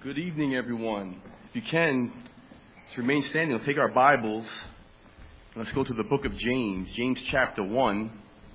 Good evening, everyone. If you can, to remain standing, we'll take our Bibles. Let's go to the book of James, James chapter 1.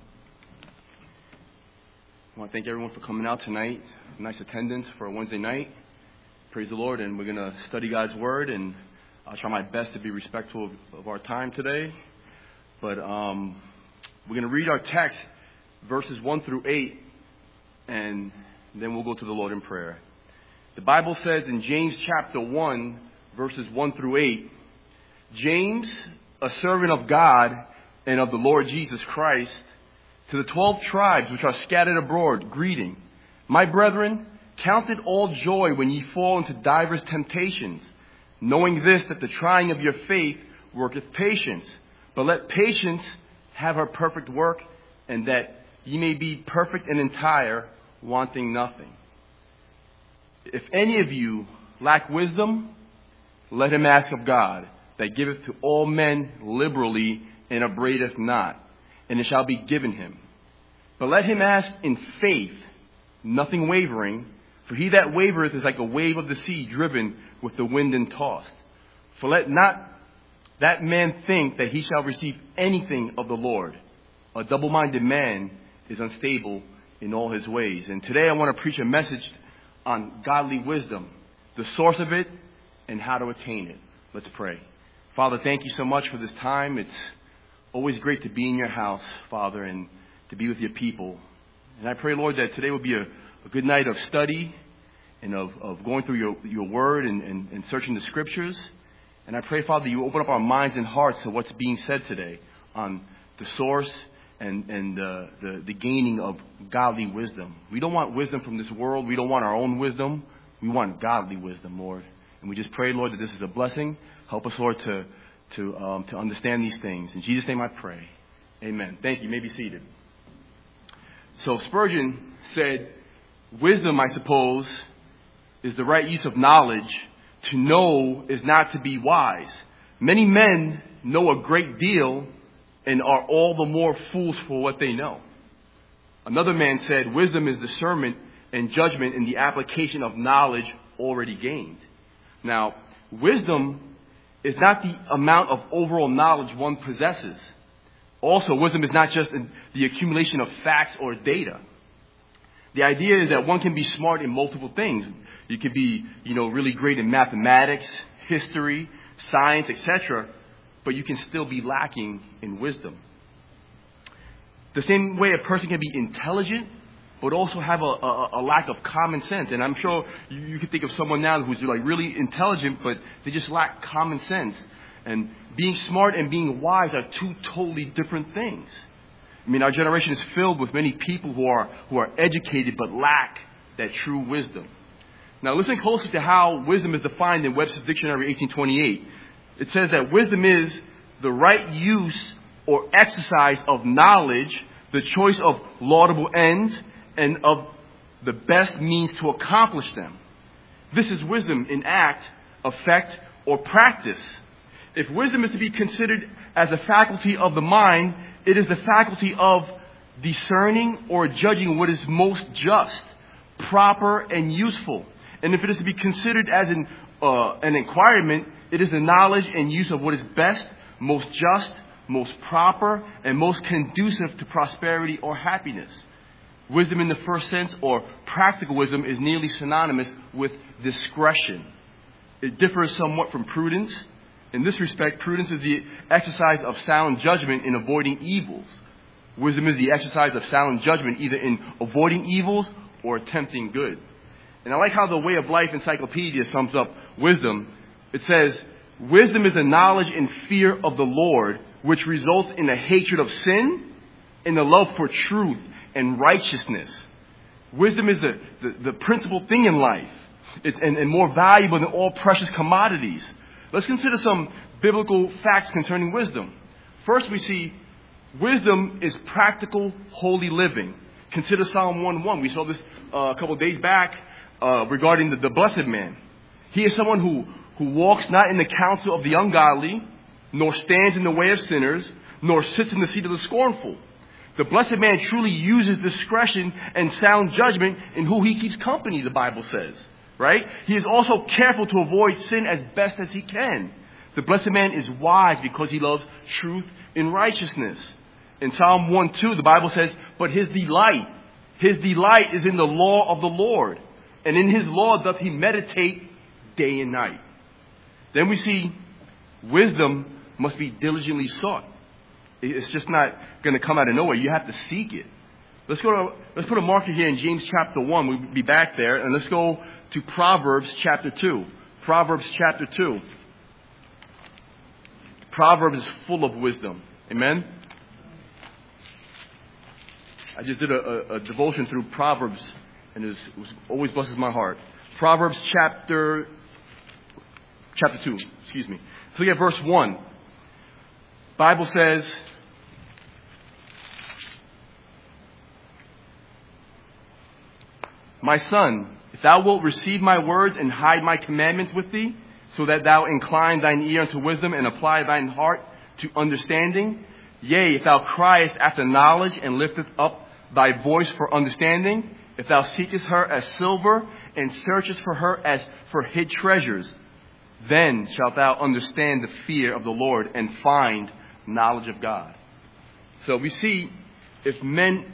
I want to thank everyone for coming out tonight. Nice attendance for a Wednesday night. Praise the Lord, and we're going to study God's Word, and I'll try my best to be respectful of our time today. But we're going to read our text, verses 1 through 8, and then we'll go to the Lord in prayer. The Bible says in James chapter 1, verses 1 through 8, James, a servant of God and of the Lord Jesus Christ, to the 12 tribes which are scattered abroad, greeting. My brethren, count it all joy when ye fall into divers temptations, knowing this, that the trying of your faith worketh patience. But let patience have her perfect work, and that ye may be perfect and entire, wanting nothing. If any of you lack wisdom, let him ask of God, that giveth to all men liberally, and upbraideth not, and it shall be given him. But let him ask in faith, nothing wavering, for he that wavereth is like a wave of the sea, driven with the wind and tossed. For let not that man think that he shall receive anything of the Lord. A double-minded man is unstable in all his ways. And today I want to preach a message on godly wisdom, the source of it, and how to attain it. Let's pray. Father, thank you so much for this time. It's always great to be in your house, Father, and to be with your people. And I pray, Lord, that today will be a good night of study and of going through your word and searching the scriptures. And I pray, Father, you open up our minds and hearts to what's being said today on the source and the gaining of godly wisdom. We don't want wisdom from this world. We don't want our own wisdom. We want godly wisdom, Lord. And we just pray, Lord, that this is a blessing. Help us, Lord, to understand these things. In Jesus' name I pray. Amen. Thank you. You may be seated. So Spurgeon said, wisdom, I suppose, is the right use of knowledge. To know is not to be wise. Many men know a great deal and are all the more fools for what they know. Another man said, wisdom is discernment and judgment in the application of knowledge already gained. Now, wisdom is not the amount of overall knowledge one possesses. Also, wisdom is not just the accumulation of facts or data. The idea is that one can be smart in multiple things. You can be, really great in mathematics, history, science, etc., but you can still be lacking in wisdom. The same way a person can be intelligent, but also have a lack of common sense. And I'm sure you can think of someone now who's like really intelligent, but they just lack common sense. And being smart and being wise are two totally different things. I mean, our generation is filled with many people who are educated but lack that true wisdom. Now, listen closely to how wisdom is defined in Webster's Dictionary 1828. It says that wisdom is the right use or exercise of knowledge, the choice of laudable ends, and of the best means to accomplish them. This is wisdom in act, effect, or practice. If wisdom is to be considered as a faculty of the mind, it is the faculty of discerning or judging what is most just, proper, and useful. And if it is to be considered as an acquirement, it is the knowledge and use of what is best, most just, most proper, and most conducive to prosperity or happiness. Wisdom in the first sense, or practical wisdom, is nearly synonymous with discretion. It differs somewhat from prudence. In this respect, prudence is the exercise of sound judgment in avoiding evils. Wisdom is the exercise of sound judgment either in avoiding evils or attempting good. And I like how the Way of Life Encyclopedia sums up wisdom. It says, wisdom is a knowledge and fear of the Lord, which results in a hatred of sin and the love for truth and righteousness. Wisdom is the principal thing in life. It's and more valuable than all precious commodities. Let's consider some biblical facts concerning wisdom. First, we see wisdom is practical, holy living. Consider Psalm 1:1. We saw this a couple of days back regarding the blessed man. He is someone who walks not in the counsel of the ungodly, nor stands in the way of sinners, nor sits in the seat of the scornful. The blessed man truly uses discretion and sound judgment in who he keeps company, the Bible says. right? He is also careful to avoid sin as best as he can. The blessed man is wise because he loves truth and righteousness. In Psalm 1:2, the Bible says, but his delight is in the law of the Lord, and in his law doth he meditate day and night. Then we see wisdom must be diligently sought. It's just not going to come out of nowhere. You have to seek it. Let's put a marker here in James chapter 1. We'll be back there. And let's go to Proverbs chapter 2. Proverbs chapter 2. Proverbs is full of wisdom. Amen? I just did a devotion through Proverbs, and it always blesses my heart. Proverbs chapter 2. Excuse me. Let's look at verse 1. Bible says, my son, if thou wilt receive my words and hide my commandments with thee, so that thou incline thine ear unto wisdom and apply thine heart to understanding, yea, if thou criest after knowledge and lifteth up thy voice for understanding, if thou seekest her as silver and searchest for her as for hid treasures, then shalt thou understand the fear of the Lord and find knowledge of God. So we see if men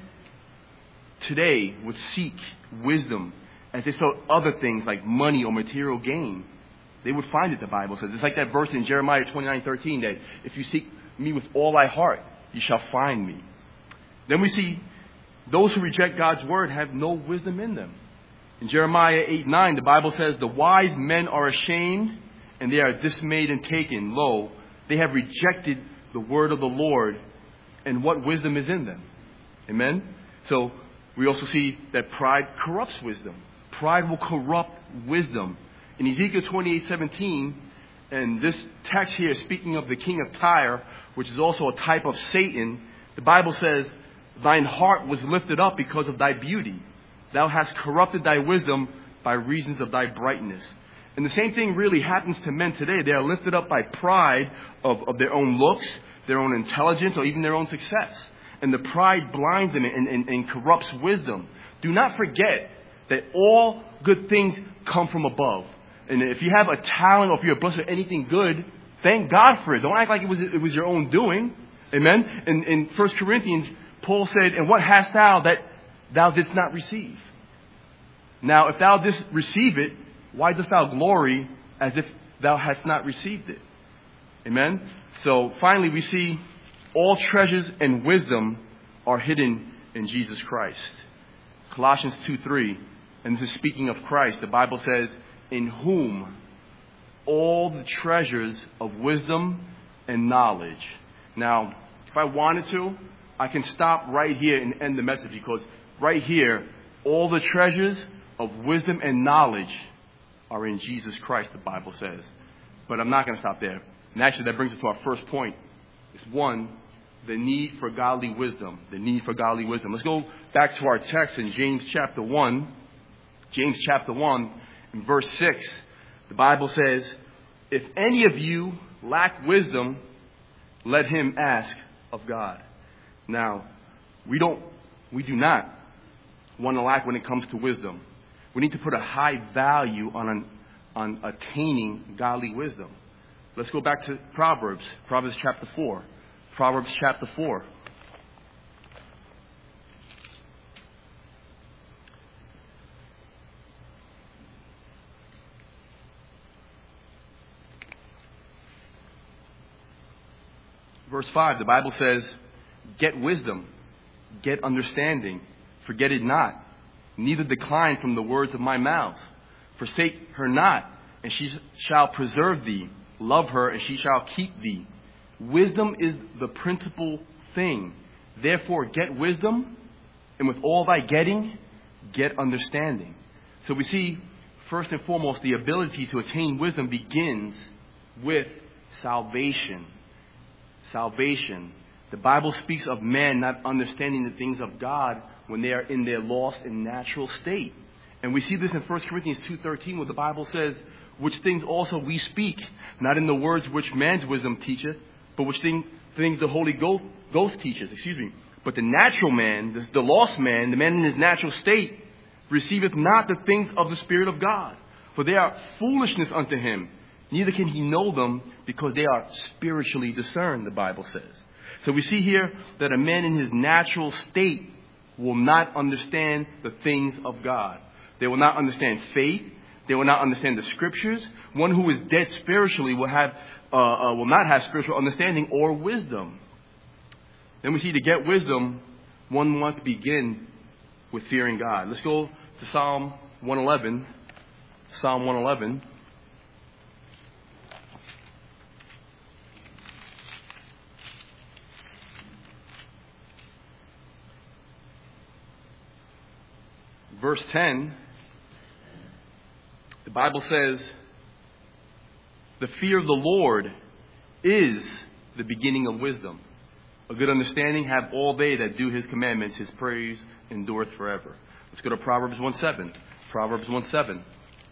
today would seek wisdom as they sought other things like money or material gain, they would find it, the Bible says. It's like that verse in Jeremiah 29:13 that if you seek me with all thy heart, you shall find me. Then we see those who reject God's word have no wisdom in them. In Jeremiah 8:9, the Bible says, the wise men are ashamed and they are dismayed and taken. Lo, they have rejected the word of the Lord, and what wisdom is in them. Amen? So we also see that pride corrupts wisdom. Pride will corrupt wisdom. In Ezekiel 28:17, and this text here is speaking of the king of Tyre, which is also a type of Satan, the Bible says, thine heart was lifted up because of thy beauty. Thou hast corrupted thy wisdom by reasons of thy brightness. And the same thing really happens to men today. They are lifted up by pride of their own looks, their own intelligence, or even their own success. And the pride blinds them and corrupts wisdom. Do not forget that all good things come from above. And if you have a talent or if you're blessed with anything good, thank God for it. Don't act like it was your own doing. Amen? In 1 Corinthians, Paul said, and what hast thou that thou didst not receive? Now, if thou didst receive it, why dost thou glory as if thou hast not received it? Amen? So finally we see all treasures and wisdom are hidden in Jesus Christ. Colossians 2:3, and this is speaking of Christ. The Bible says, in whom all the treasures of wisdom and knowledge. Now, if I wanted to, I can stop right here and end the message, because right here, all the treasures of wisdom and knowledge are in Jesus Christ, the Bible says. But I'm not going to stop there. And actually, that brings us to our first point. It's one, the need for godly wisdom. The need for godly wisdom. Let's go back to our text in James chapter 1. James chapter 1, in verse 6. The Bible says, if any of you lack wisdom, let him ask of God. Now, we do not want to lack when it comes to wisdom. We need to put a high value on attaining godly wisdom. Let's go back to Proverbs. Proverbs chapter 4. Proverbs chapter 4. Verse 5, the Bible says, get wisdom, get understanding, forget it not, neither decline from the words of my mouth. Forsake her not, and she shall preserve thee. Love her, and she shall keep thee. Wisdom is the principal thing. Therefore, get wisdom, and with all thy getting, get understanding. So we see, first and foremost, the ability to attain wisdom begins with salvation. Salvation. The Bible speaks of men not understanding the things of God when they are in their lost and natural state. And we see this in 1 Corinthians 2:13, where the Bible says, which things also we speak, not in the words which man's wisdom teacheth, but which things the Holy Ghost teaches. But the natural man, the lost man, the man in his natural state, receiveth not the things of the Spirit of God, For they are foolishness unto him. Neither can he know them, because they are spiritually discerned, the Bible says. So we see here that a man in his natural state will not understand the things of God. They will not understand faith. They will not understand the scriptures. One who is dead spiritually will not have spiritual understanding or wisdom. Then we see to get wisdom, one must begin with fearing God. Let's go to Psalm 111. Psalm 111. Verse 10, the Bible says, the fear of the Lord is the beginning of wisdom. A good understanding have all they that do his commandments. His praise endureth forever. Let's go to Proverbs 1:7. Proverbs 1:7.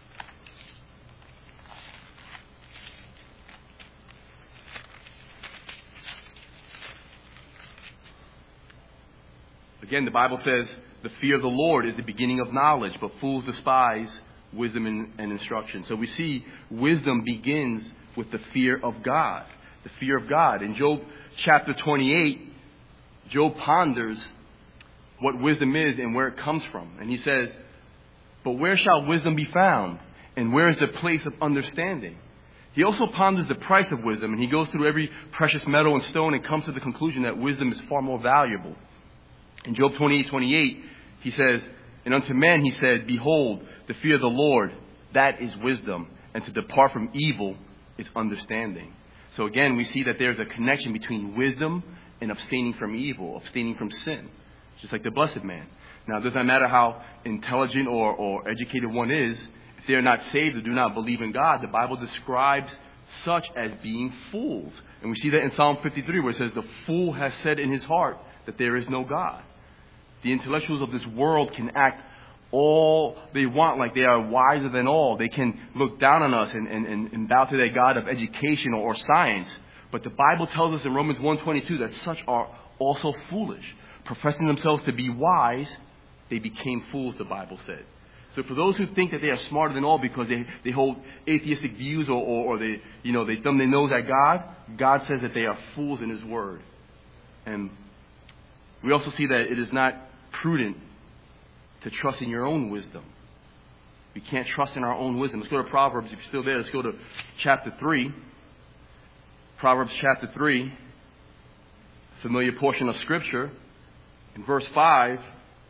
Again, the Bible says, the fear of the Lord is the beginning of knowledge, but fools despise wisdom and instruction. So we see wisdom begins with the fear of God. The fear of God. In Job chapter 28, Job ponders what wisdom is and where it comes from. And he says, but where shall wisdom be found? And where is the place of understanding? He also ponders the price of wisdom, and he goes through every precious metal and stone and comes to the conclusion that wisdom is far more valuable. In Job 28:28, he says, and unto man he said, behold, the fear of the Lord, that is wisdom, and to depart from evil is understanding. So again, we see that there's a connection between wisdom and abstaining from evil, abstaining from sin, just like the blessed man. Now, it does not matter how intelligent or educated one is, if they are not saved or do not believe in God, the Bible describes such as being fools. And we see that in Psalm 53, where it says, the fool has said in his heart that there is no God. The intellectuals of this world can act all they want like they are wiser than all. They can look down on us and bow to their God of education or science. But the Bible tells us in Romans 1:22 that such are also foolish. Professing themselves to be wise, they became fools, the Bible said. So for those who think that they are smarter than all because they hold atheistic views or they thumb their nose at God, God says that they are fools in his word. And we also see that it is not prudent to trust in your own wisdom. We can't trust in our own wisdom. Let's go to Proverbs. If you're still there, let's go to chapter 3. Proverbs chapter 3, familiar portion of Scripture. In verse 5,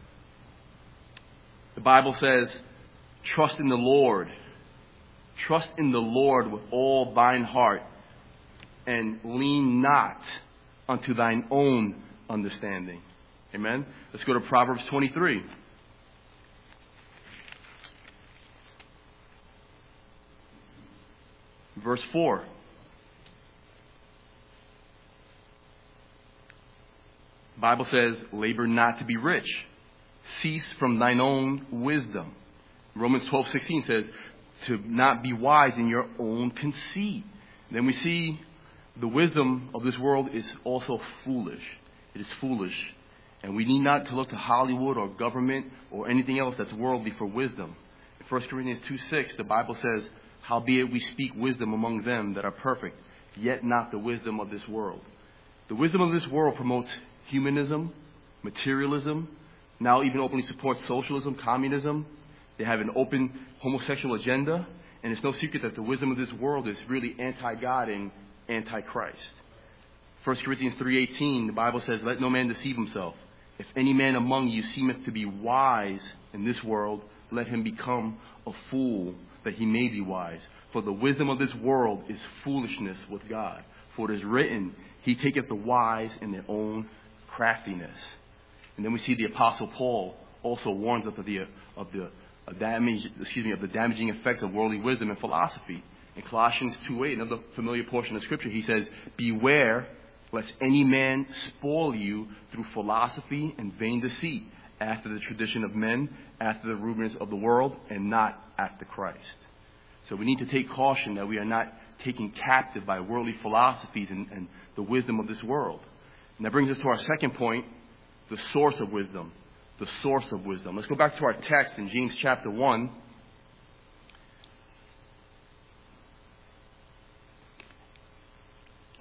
the Bible says, trust in the Lord. Trust in the Lord with all thine heart, and lean not unto thine own understanding. Amen. Let's go to Proverbs 23. Verse 4. The Bible says, labor not to be rich. Cease from thine own wisdom. Romans 12:16 says, to not be wise in your own conceit. Then we see the wisdom of this world is also foolish. It is foolish. And we need not to look to Hollywood or government or anything else that's worldly for wisdom. In 1 Corinthians 2:6, the Bible says, howbeit we speak wisdom among them that are perfect, yet not the wisdom of this world. The wisdom of this world promotes humanism, materialism, now even openly supports socialism, communism. They have an open homosexual agenda. And it's no secret that the wisdom of this world is really anti-God and anti-Christ. 1 Corinthians 3:18, the Bible says, let no man deceive himself. If any man among you seemeth to be wise in this world, let him become a fool, that he may be wise. For the wisdom of this world is foolishness with God. For it is written, he taketh the wise in their own craftiness. And then we see the Apostle Paul also warns us of the damaging effects of worldly wisdom and philosophy. In Colossians 2:8, another familiar portion of Scripture, he says, beware lest any man spoil you through philosophy and vain deceit, after the tradition of men, after the rudiments of the world, and not after Christ. So we need to take caution that we are not taken captive by worldly philosophies and the wisdom of this world. And that brings us to our second point, the source of wisdom. The source of wisdom. Let's go back to our text in James chapter 1.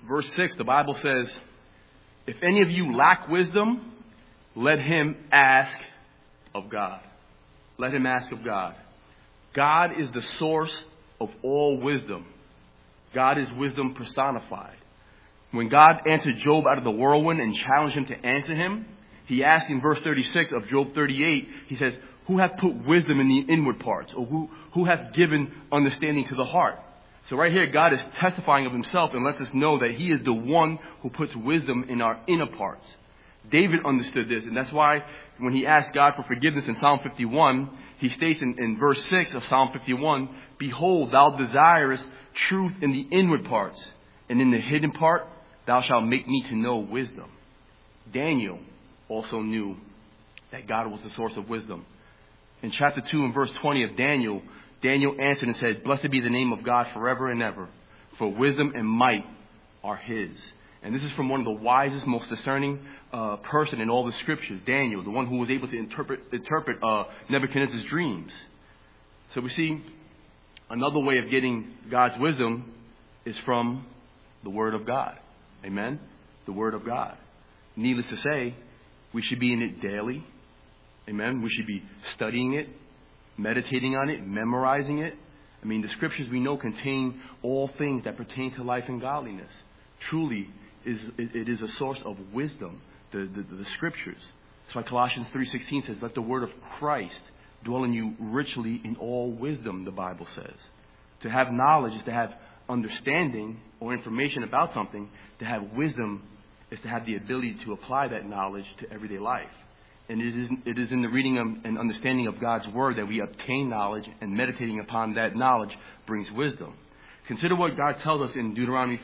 verse 6, the Bible says, if any of you lack wisdom, let him ask of God. Let him ask of God. God is the source of all wisdom. God is wisdom personified. When God answered Job out of the whirlwind and challenged him to answer him, he asked in verse 36 of Job 38, he says, who hath put wisdom in the inward parts? Or who hath given understanding to the heart? So right here, God is testifying of himself and lets us know that he is the one who puts wisdom in our inner parts. David understood this, and that's why when he asked God for forgiveness in Psalm 51, he states in verse 6 of Psalm 51, behold, thou desirest truth in the inward parts, and in the hidden part thou shalt make me to know wisdom. Daniel also knew that God was the source of wisdom. In chapter 2 and verse 20 of Daniel, Daniel answered and said, blessed be the name of God forever and ever, for wisdom and might are his. And this is from one of the wisest, most discerning person in all the scriptures, Daniel, the one who was able to interpret Nebuchadnezzar's dreams. So we see another way of getting God's wisdom is from the Word of God. Amen? The Word of God. Needless to say, we should be in it daily. Amen? We should be studying it, meditating on it, memorizing it. I mean, the scriptures we know contain all things that pertain to life and godliness. Truly, it is a source of wisdom, the scriptures. That's why Colossians 3:16 says, let the word of Christ dwell in you richly in all wisdom, the Bible says. To have knowledge is to have understanding or information about something. To have wisdom is to have the ability to apply that knowledge to everyday life. And it is in the reading and understanding of God's word that we obtain knowledge, and meditating upon that knowledge brings wisdom. Consider what God tells us in Deuteronomy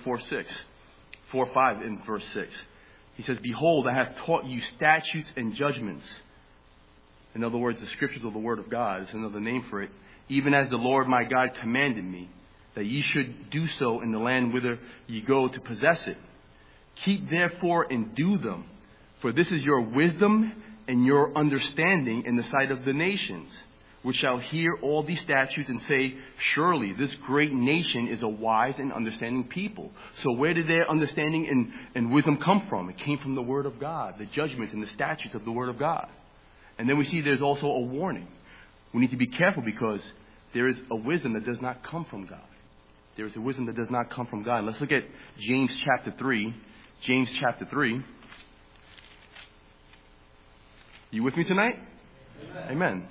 4:5 in verse 6. He says, behold, I have taught you statutes and judgments. In other words, the scriptures of the word of God is another name for it. Even as the Lord my God commanded me, that ye should do so in the land whither ye go to possess it. Keep therefore and do them, for this is your wisdom and your understanding in the sight of the nations, which shall hear all these statutes and say, surely this great nation is a wise and understanding people. So where did their understanding and wisdom come from? It came from the Word of God, the judgments and the statutes of the Word of God. And then we see there's also a warning. We need to be careful because there is a wisdom that does not come from God. There is a wisdom that does not come from God. Let's look at James chapter 3. James chapter 3. You with me tonight? Amen. Amen.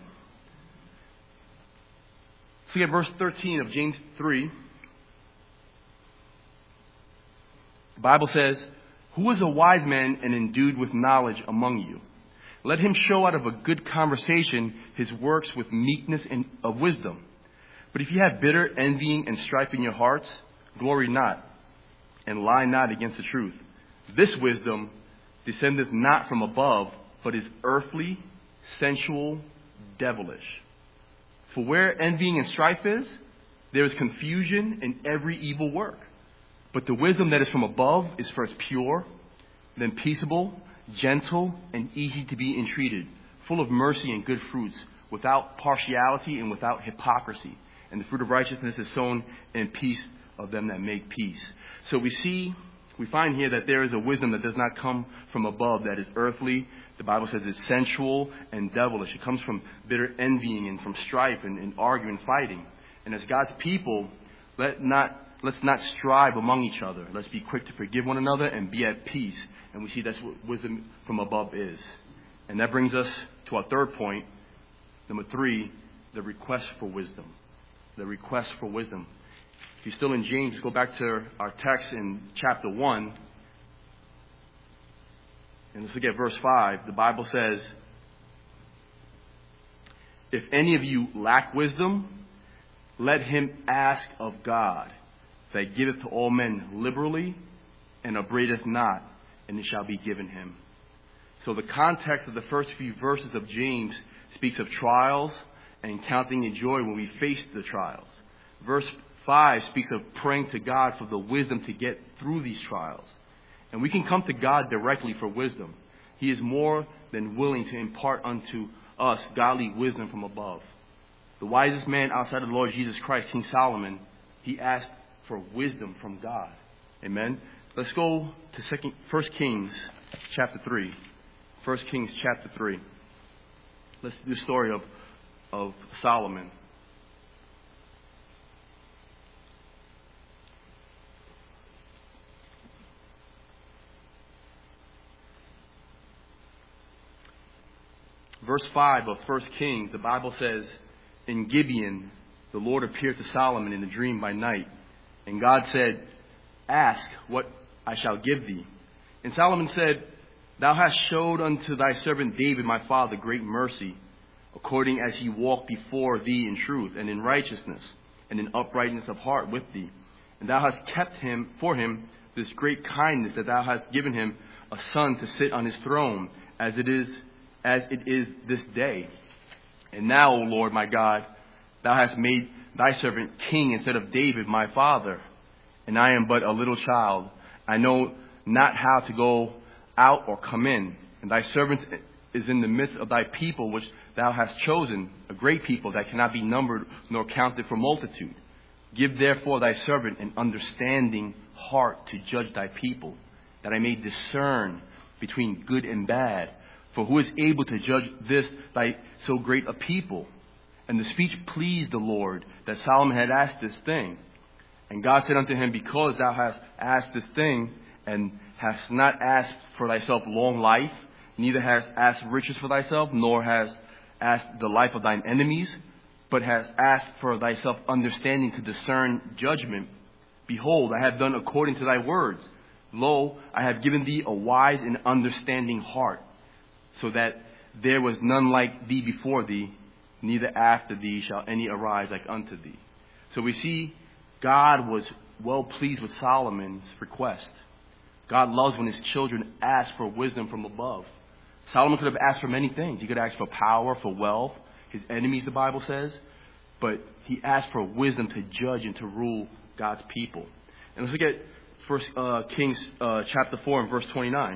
Let's look at verse 13 of James 3. The Bible says, who is a wise man and endued with knowledge among you? Let him show out of a good conversation his works with meekness and of wisdom. But if you have bitter envying and strife in your hearts, glory not, and lie not against the truth. This wisdom descendeth not from above, but is earthly, sensual, devilish. For where envying and strife is, there is confusion in every evil work. But the wisdom that is from above is first pure, then peaceable, gentle, and easy to be entreated, full of mercy and good fruits, without partiality and without hypocrisy. And the fruit of righteousness is sown in peace of them that make peace. So we find here that there is a wisdom that does not come from above, that is earthly. The Bible says it's sensual and devilish. It comes from bitter envying and from strife and arguing, fighting. And as God's people, let's not strive among each other. Let's be quick to forgive one another and be at peace. And we see that's what wisdom from above is. And that brings us to our third point. Number 3, the request for wisdom. The request for wisdom. If you're still in James, go back to our text in chapter 1. And let's look at verse 5. The Bible says, if any of you lack wisdom, let him ask of God, that giveth to all men liberally, and upbraideth not, and it shall be given him. So the context of the first few verses of James speaks of trials and counting in joy when we face the trials. Verse 5 speaks of praying to God for the wisdom to get through these trials. And we can come to God directly for wisdom. He is more than willing to impart unto us godly wisdom from above. The wisest man outside of the Lord Jesus Christ, King Solomon, he asked for wisdom from God. Amen. Let's go to 1 Kings chapter 3. 1 Kings chapter 3. Let's do the story of Solomon. Verse 5 of 1 Kings, the Bible says, in Gibeon, the Lord appeared to Solomon in a dream by night. And God said, ask what I shall give thee. And Solomon said, thou hast showed unto thy servant David my father great mercy, according as he walked before thee in truth and in righteousness and in uprightness of heart with thee. And thou hast kept him for him this great kindness, that thou hast given him a son to sit on his throne, as it is this day. And now, O Lord my God, thou hast made thy servant king instead of David my father. And I am but a little child. I know not how to go out or come in. And thy servant is in the midst of thy people, which thou hast chosen, a great people that cannot be numbered nor counted for multitude. Give therefore thy servant an understanding heart to judge thy people, that I may discern between good and bad. For who is able to judge this thy so great a people? And the speech pleased the Lord, that Solomon had asked this thing. And God said unto him, because thou hast asked this thing, and hast not asked for thyself long life, neither hast asked riches for thyself, nor hast asked the life of thine enemies, but hast asked for thyself understanding to discern judgment, behold, I have done according to thy words. Lo, I have given thee a wise and understanding heart, so that there was none like thee before thee, neither after thee shall any arise like unto thee. So we see God was well pleased with Solomon's request. God loves when his children ask for wisdom from above. Solomon could have asked for many things. He could have asked for power, for wealth, his enemies, the Bible says. But he asked for wisdom to judge and to rule God's people. And let's look at 1 Kings chapter 4 and verse 29.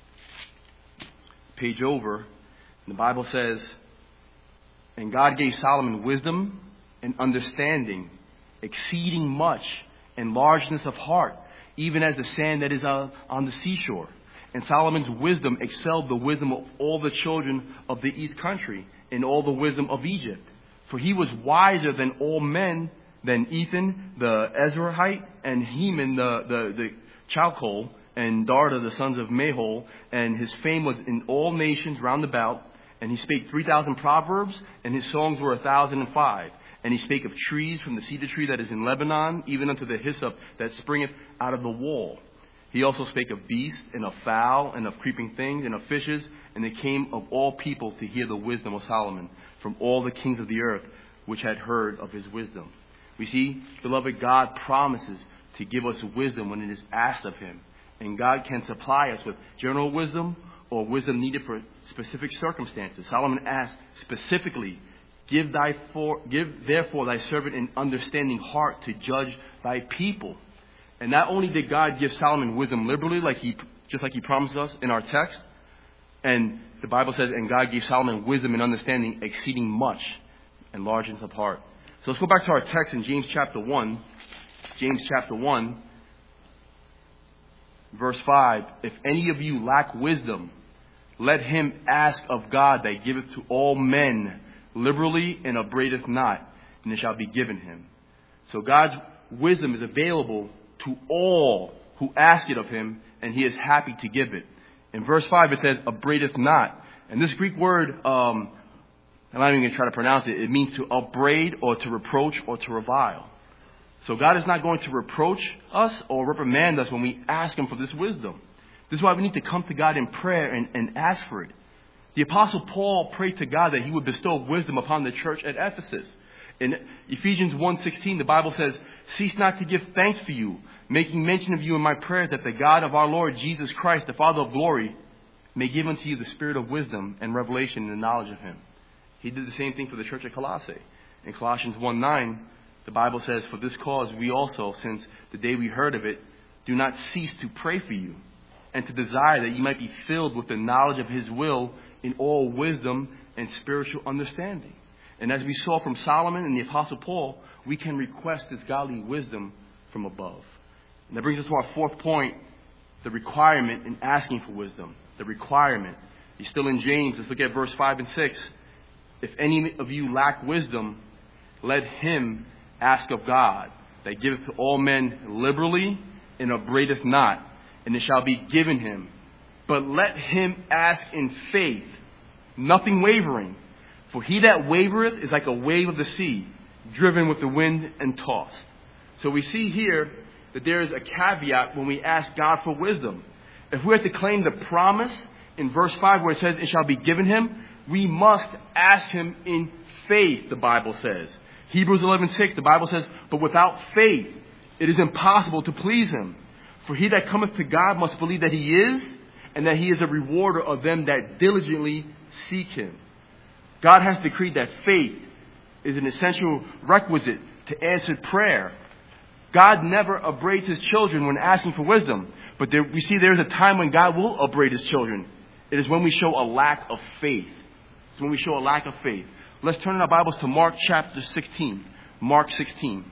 Page over. And the Bible says, and God gave Solomon wisdom and understanding, exceeding much, and largeness of heart, even as the sand that is on the seashore. And Solomon's wisdom excelled the wisdom of all the children of the east country, and all the wisdom of Egypt. For he was wiser than all men, than Ethan the Ezrahite, and Heman the Chalcol, and Darda the sons of Mahol, and his fame was in all nations round about. And he spake 3,000 proverbs, and his songs were 1,005. And he spake of trees, from the cedar tree that is in Lebanon, even unto the hyssop that springeth out of the wall. He also spake of beasts, and of fowl, and of creeping things, and of fishes. And they came of all people to hear the wisdom of Solomon, from all the kings of the earth, which had heard of his wisdom. We see, beloved, God promises to give us wisdom when it is asked of him. And God can supply us with general wisdom or wisdom needed for specific circumstances. Solomon asked specifically, give therefore thy servant an understanding heart to judge thy people. And not only did God give Solomon wisdom liberally, just like he promised us in our text, and the Bible says, and God gave Solomon wisdom and understanding exceeding much and largeness of heart. So let's go back to our text in James chapter 1. James chapter 1. Verse 5, if any of you lack wisdom, let him ask of God that giveth to all men liberally and upbraideth not, and it shall be given him. So God's wisdom is available to all who ask it of him, and he is happy to give it. In verse 5 it says, upbraideth not. And this Greek word, I'm not even going to try to pronounce it. It means to upbraid or to reproach or to revile. So God is not going to reproach us or reprimand us when we ask him for this wisdom. This is why we need to come to God in prayer and ask for it. The Apostle Paul prayed to God that he would bestow wisdom upon the church at Ephesus. In Ephesians 1:16, the Bible says, cease not to give thanks for you, making mention of you in my prayers, that the God of our Lord Jesus Christ, the Father of glory, may give unto you the spirit of wisdom and revelation in the knowledge of him. He did the same thing for the church at Colossae. In Colossians 1:9, the Bible says, for this cause we also, since the day we heard of it, do not cease to pray for you, and to desire that you might be filled with the knowledge of his will in all wisdom and spiritual understanding. And as we saw from Solomon and the Apostle Paul, we can request this godly wisdom from above. And that brings us to our fourth point the requirement in asking for wisdom. The requirement. He's still in James. Let's look at verse 5 and 6. If any of you lack wisdom, let him ask of God, that giveth to all men liberally and upbraideth not, and it shall be given him. But let him ask in faith, nothing wavering. For he that wavereth is like a wave of the sea, driven with the wind and tossed. So we see here that there is a caveat when we ask God for wisdom. If we are to claim the promise in verse 5 where it says, it shall be given him, we must ask him in faith, the Bible says. Hebrews 11:6, the Bible says, but without faith it is impossible to please him. For he that cometh to God must believe that he is, and that he is a rewarder of them that diligently seek him. God has decreed that faith is an essential requisite to answered prayer. God never upbraids his children when asking for wisdom. But we see there's a time when God will upbraid his children. It is when we show a lack of faith. It's when we show a lack of faith. Let's turn our Bibles to Mark chapter 16. Mark 16.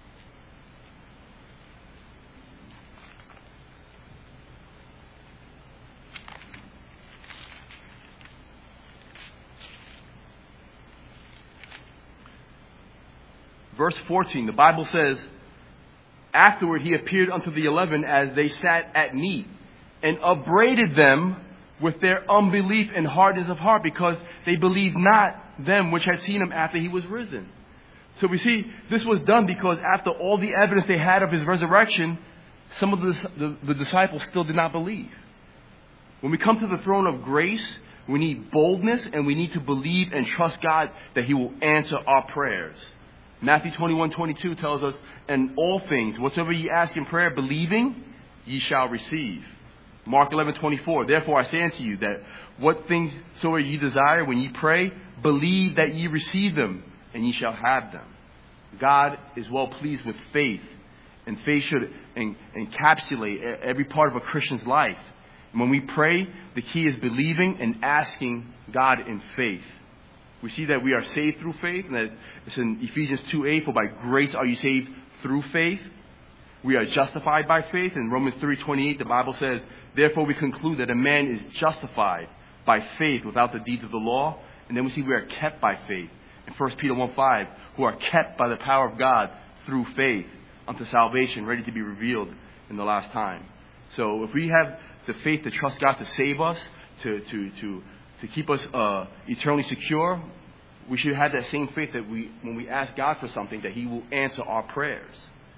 Verse 14, the Bible says, afterward he appeared unto the 11 as they sat at meat, and upbraided them with their unbelief and hardness of heart, because they believed not them which had seen him after he was risen. So we see this was done because after all the evidence they had of his resurrection, some of the disciples still did not believe. When we come to the throne of grace, we need boldness, and we need to believe and trust God that he will answer our prayers. Matthew 21:22 tells us, and all things, whatsoever ye ask in prayer, believing, ye shall receive. Mark 11:24, therefore I say unto you that what things soever ye desire when ye pray, believe that ye receive them, and ye shall have them. God is well pleased with faith, and faith should encapsulate every part of a Christian's life. And when we pray, the key is believing and asking God in faith. We see that we are saved through faith, and that it's in Ephesians 2:8, for by grace are you saved through faith. We are justified by faith. In Romans 3:28, the Bible says, therefore we conclude that a man is justified by faith without the deeds of the law. And then we see we are kept by faith. In 1 Peter 1:5, who are kept by the power of God through faith unto salvation, ready to be revealed in the last time. So if we have the faith to trust God to save us, to keep us eternally secure, we should have that same faith that when we ask God for something, that he will answer our prayers.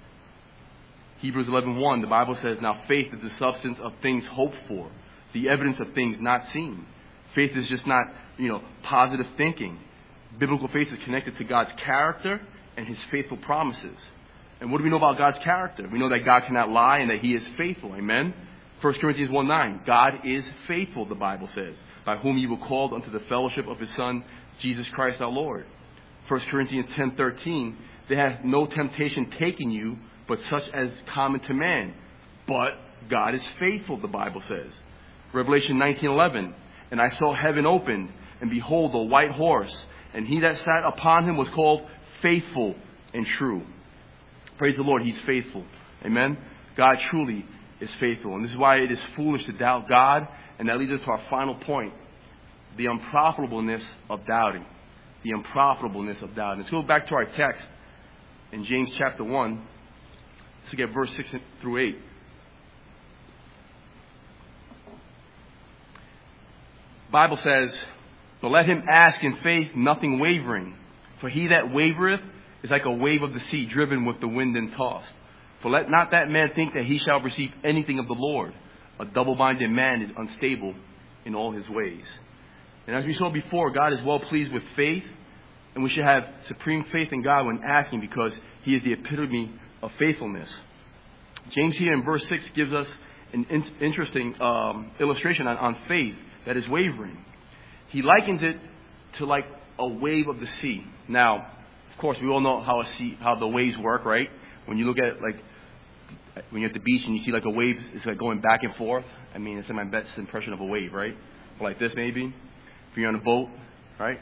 Hebrews 11:1, the Bible says, now faith is the substance of things hoped for, the evidence of things not seen. Faith is just not, positive thinking. Biblical faith is connected to God's character and his faithful promises. And what do we know about God's character? We know that God cannot lie and that he is faithful. Amen? 1 Corinthians 1:9, God is faithful, the Bible says, by whom you were called unto the fellowship of his Son, Jesus Christ our Lord. 1 Corinthians 10:13, there hath no temptation taken you, but such as common to man. But God is faithful, the Bible says. Revelation 19:11, and I saw heaven opened, and behold a white horse, and he that sat upon him was called Faithful and True. Praise the Lord, he's faithful. Amen? God truly is faithful. And this is why it is foolish to doubt God. And that leads us to our final point, the unprofitableness of doubting. The unprofitableness of doubting. Let's go back to our text in James chapter 1. Let's look at verse 6 through 8. The Bible says, but let him ask in faith, nothing wavering. For he that wavereth is like a wave of the sea, driven with the wind and tossed. For let not that man think that he shall receive anything of the Lord. A double-minded man is unstable in all his ways. And as we saw before, God is well pleased with faith, and we should have supreme faith in God when asking, because he is the epitome of faithfulness. James here in verse 6 gives us an interesting illustration on faith that is wavering. He likens it to like a wave of the sea. Now, of course, we all know how the waves work, right? When you look at when you're at the beach and you see like a wave, it's like going back and forth. I mean, it's my best impression of a wave, right? Or like this maybe. If you're on a boat, right?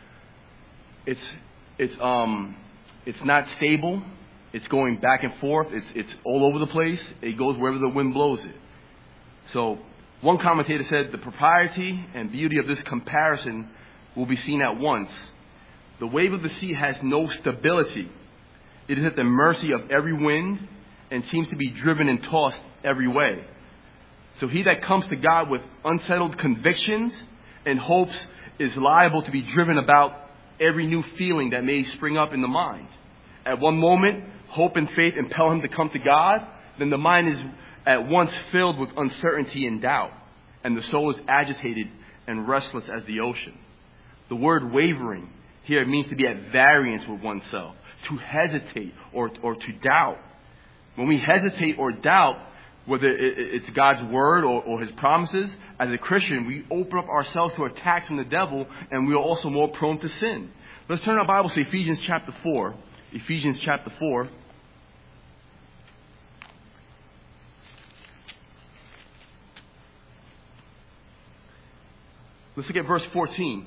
It's not stable. It's going back and forth. It's all over the place. It goes wherever the wind blows it. So one commentator said the propriety and beauty of this comparison will be seen at once. The wave of the sea has no stability. It is at the mercy of every wind and seems to be driven and tossed every way. So he that comes to God with unsettled convictions and hopes is liable to be driven about every new feeling that may spring up in the mind. At one moment, hope and faith impel him to come to God. Then the mind is at once filled with uncertainty and doubt, and the soul is agitated and restless as the ocean. The word wavering here means to be at variance with oneself, to hesitate or to doubt. When we hesitate or doubt, whether it's God's word or His promises, as a Christian, we open up ourselves to attacks from the devil, and we are also more prone to sin. Let's turn our Bibles to Ephesians chapter 4. Ephesians chapter 4. Let's look at verse 14.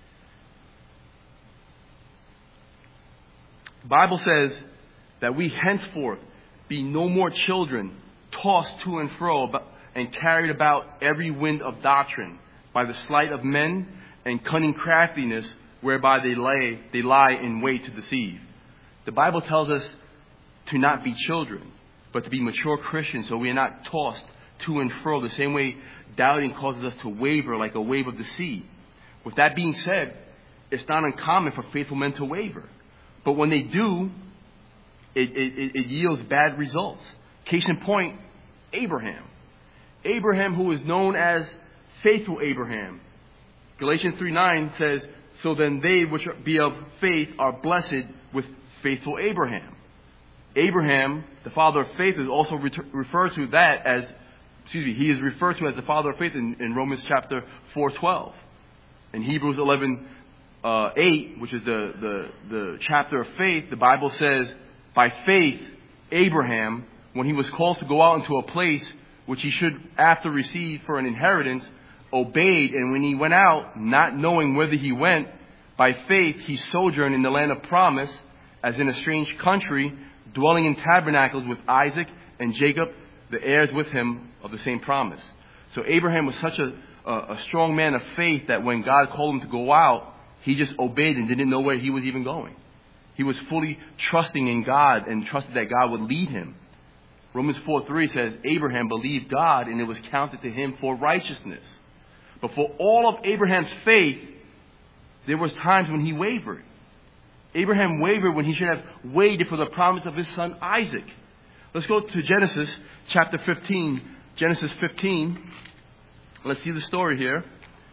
The Bible says that we henceforth be no more children, tossed to and fro and carried about every wind of doctrine by the sleight of men and cunning craftiness whereby they lie in wait to deceive. The Bible tells us to not be children, but to be mature Christians, so we are not tossed to and fro the same way doubting causes us to waver like a wave of the sea. With that being said, it's not uncommon for faithful men to waver. But when they do, it yields bad results. Case in point, Abraham. Abraham, who is known as faithful Abraham. Galatians 3:9 says, so then they which be of faith are blessed with faithful Abraham. Abraham, the father of faith, is also referred to that as, he is referred to as the father of faith in Romans chapter 4:12. In Hebrews 11:8, which is the chapter of faith, the Bible says, by faith, Abraham, when he was called to go out into a place which he should after receive for an inheritance, obeyed, and when he went out, not knowing whither he went, by faith he sojourned in the land of promise, as in a strange country, dwelling in tabernacles with Isaac and Jacob, the heirs with him of the same promise. So Abraham was such a strong man of faith that when God called him to go out, he just obeyed and didn't know where he was even going. He was fully trusting in God and trusted that God would lead him. Romans 4:3 says, Abraham believed God and it was counted to him for righteousness. But for all of Abraham's faith, there was times when he wavered. Abraham wavered when he should have waited for the promise of his son Isaac. Let's go to Genesis chapter 15. Genesis 15. Let's see the story here.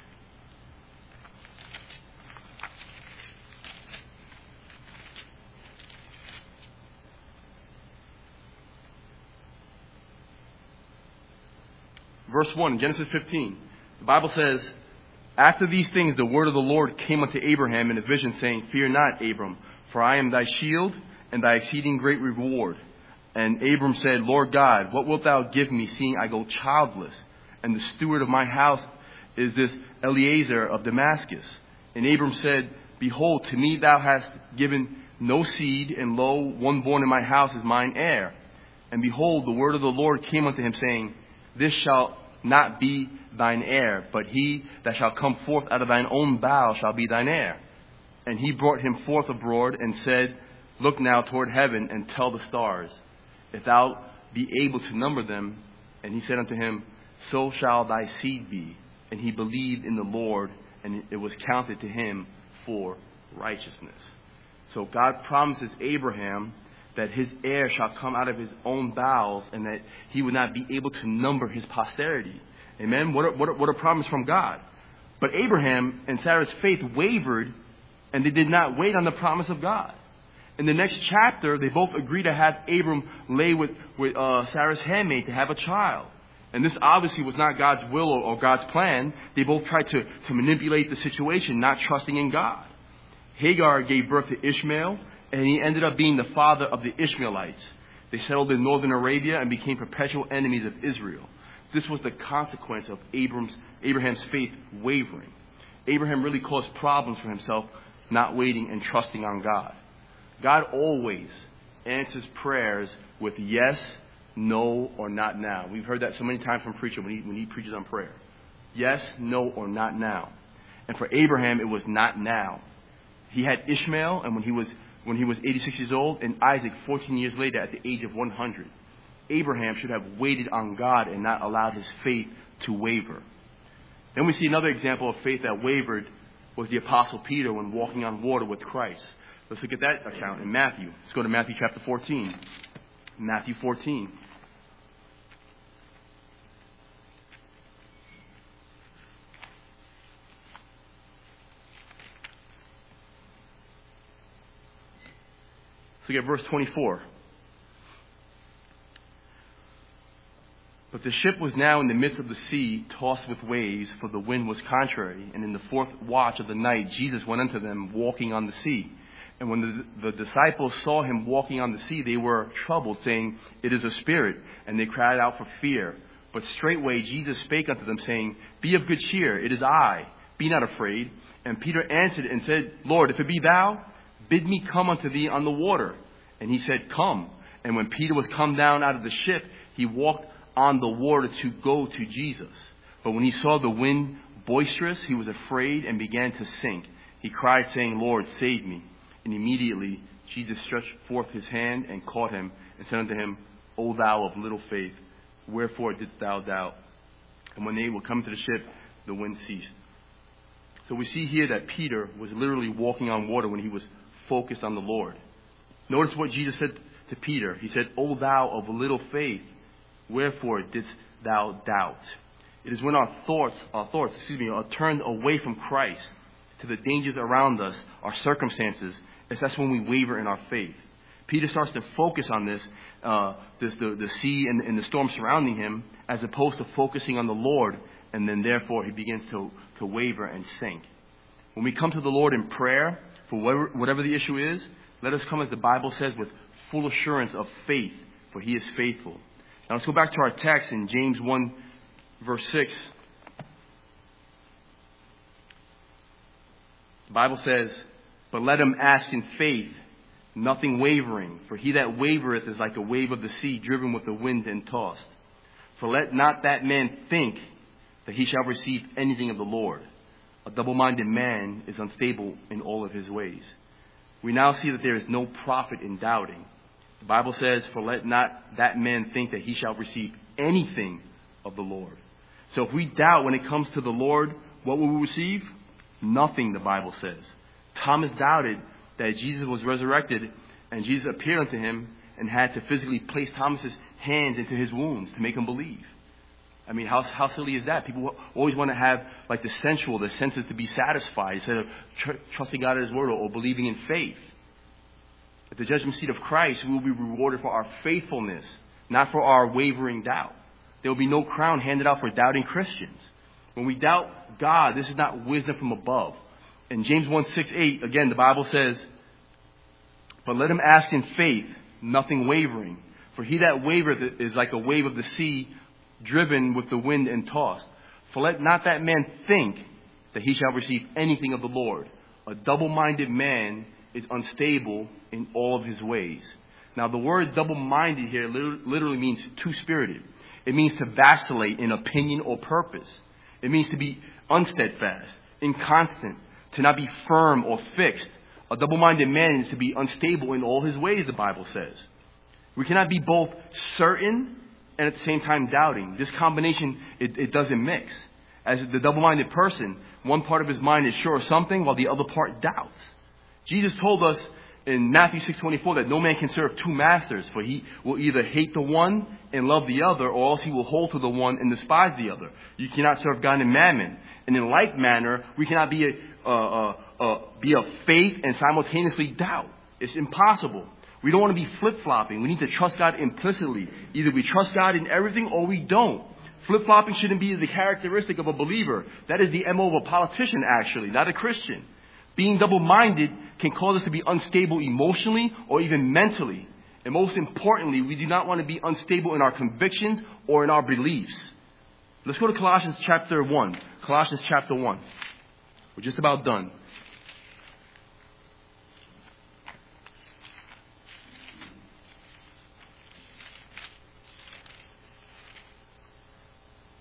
Verse 1, Genesis 15. The Bible says, after these things the word of the Lord came unto Abraham in a vision, saying, fear not, Abram, for I am thy shield and thy exceeding great reward. And Abram said, Lord God, what wilt thou give me, seeing I go childless? And the steward of my house is this Eliezer of Damascus. And Abram said, behold, to me thou hast given no seed, and lo, one born in my house is mine heir. And behold, the word of the Lord came unto him, saying, this shall not be thine heir, but he that shall come forth out of thine own bowels shall be thine heir. And he brought him forth abroad and said, look now toward heaven and tell the stars, if thou be able to number them. And he said unto him, so shall thy seed be. And he believed in the Lord, and it was counted to him for righteousness. So God promises Abraham that his heir shall come out of his own bowels, and that he would not be able to number his posterity. Amen? What a promise from God. But Abraham and Sarah's faith wavered, and they did not wait on the promise of God. In the next chapter, they both agree to have Abram lay with Sarah's handmaid to have a child. And this obviously was not God's will or God's plan. They both tried to manipulate the situation, not trusting in God. Hagar gave birth to Ishmael, and he ended up being the father of the Ishmaelites. They settled in northern Arabia and became perpetual enemies of Israel. This was the consequence of Abraham's faith wavering. Abraham really caused problems for himself, not waiting and trusting on God. God always answers prayers with yes no, or not now. We've heard that so many times from preacher when he preaches on prayer. Yes, no, or not now. And for Abraham, it was not now. He had Ishmael, and when he was 86 years old, and Isaac 14 years later at the age of 100. Abraham should have waited on God and not allowed his faith to waver. Then we see another example of faith that wavered was the Apostle Peter when walking on water with Christ. Let's look at that account in Matthew. Let's go to Matthew chapter 14. Matthew 14. Let's look at verse 24. But the ship was now in the midst of the sea, tossed with waves, for the wind was contrary. And in the fourth watch of the night, Jesus went unto them, walking on the sea. And when the disciples saw him walking on the sea, they were troubled, saying, It is a spirit. And they cried out for fear. But straightway Jesus spake unto them, saying, Be of good cheer, it is I, be not afraid. And Peter answered and said, Lord, if it be thou, bid me come unto thee on the water. And he said, Come. And when Peter was come down out of the ship, he walked on the water to go to Jesus. But when he saw the wind boisterous, he was afraid and began to sink. He cried, saying, Lord, save me. And immediately Jesus stretched forth his hand and caught him and said unto him, O thou of little faith, wherefore didst thou doubt? And when they were come to the ship, the wind ceased. So we see here that Peter was literally walking on water when he was focused on the Lord. Notice what Jesus said to Peter. He said, O thou of little faith, wherefore didst thou doubt? It is when our thoughts are turned away from Christ to the dangers around us, our circumstances, that's when we waver in our faith. Peter starts to focus on the sea and the storm surrounding him, as opposed to focusing on the Lord, and then therefore he begins to waver and sink. When we come to the Lord in prayer, for whatever the issue is, let us come, as the Bible says, with full assurance of faith, for he is faithful. Now let's go back to our text in James 1, verse 6. The Bible says, But let him ask in faith, nothing wavering. For he that wavereth is like a wave of the sea, driven with the wind and tossed. For let not that man think that he shall receive anything of the Lord. A double-minded man is unstable in all of his ways. We now see that there is no profit in doubting. The Bible says, For let not that man think that he shall receive anything of the Lord. So if we doubt when it comes to the Lord, what will we receive? Nothing, the Bible says. Thomas doubted that Jesus was resurrected, and Jesus appeared unto him and had to physically place Thomas's hands into his wounds to make him believe. I mean, how silly is that? People always want to have like the sensual, the senses to be satisfied instead of trusting God at his word or believing in faith. At the judgment seat of Christ, we will be rewarded for our faithfulness, not for our wavering doubt. There will be no crown handed out for doubting Christians. When we doubt God, this is not wisdom from above. In James 1:6-8, again, the Bible says, But let him ask in faith, nothing wavering. For he that wavereth is like a wave of the sea, driven with the wind and tossed. For let not that man think that he shall receive anything of the Lord. A double-minded man is unstable in all of his ways. Now, the word double-minded here literally means two-spirited. It means to vacillate in opinion or purpose. It means to be unsteadfast, inconstant, to not be firm or fixed. A double-minded man is to be unstable in all his ways, the Bible says. We cannot be both certain and at the same time doubting. This combination, it doesn't mix. As the double-minded person, one part of his mind is sure of something while the other part doubts. Jesus told us in Matthew 6:24 that no man can serve two masters, for he will either hate the one and love the other, or else he will hold to the one and despise the other. You cannot serve God and mammon. And in like manner, we cannot be of faith and simultaneously doubt. It's impossible. We don't want to be flip-flopping. We need to trust God implicitly. Either we trust God in everything or we don't. Flip-flopping shouldn't be the characteristic of a believer. That is the MO of a politician, actually, not a Christian. Being double-minded can cause us to be unstable emotionally or even mentally. And most importantly, we do not want to be unstable in our convictions or in our beliefs. Let's go to Colossians chapter 1. Colossians chapter 1. We're just about done.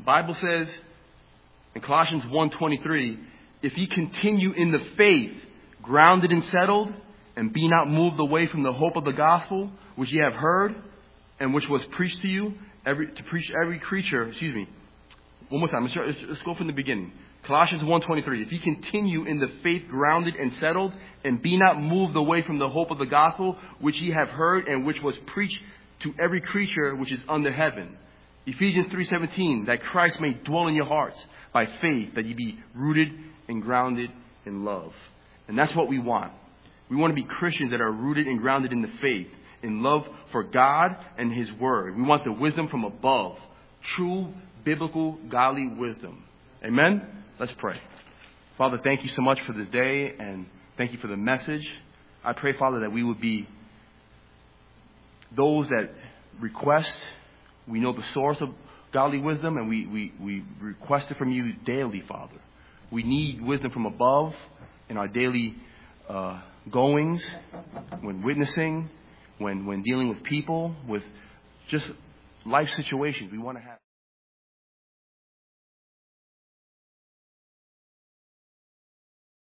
Bible says in Colossians 1:23, if ye continue in the faith, grounded and settled, and be not moved away from the hope of the gospel, which ye have heard, and which was preached to you, to preach every creature, one more time, let's go from the beginning. Colossians 1:23, if ye continue in the faith, grounded and settled, and be not moved away from the hope of the gospel, which ye have heard, and which was preached to every creature which is under heaven. Ephesians 3:17, that Christ may dwell in your hearts by faith, that ye be rooted and grounded in love. And that's what we want. We want to be Christians that are rooted and grounded in the faith, in love for God and His Word. We want the wisdom from above, true, biblical, godly wisdom. Amen? Let's pray. Father, thank you so much for this day, and thank you for the message. I pray, Father, that we would be those that request. We know the source of godly wisdom, and we request it from you daily, Father. We need wisdom from above in our daily goings, when witnessing, when dealing with people, with just life situations. We want to have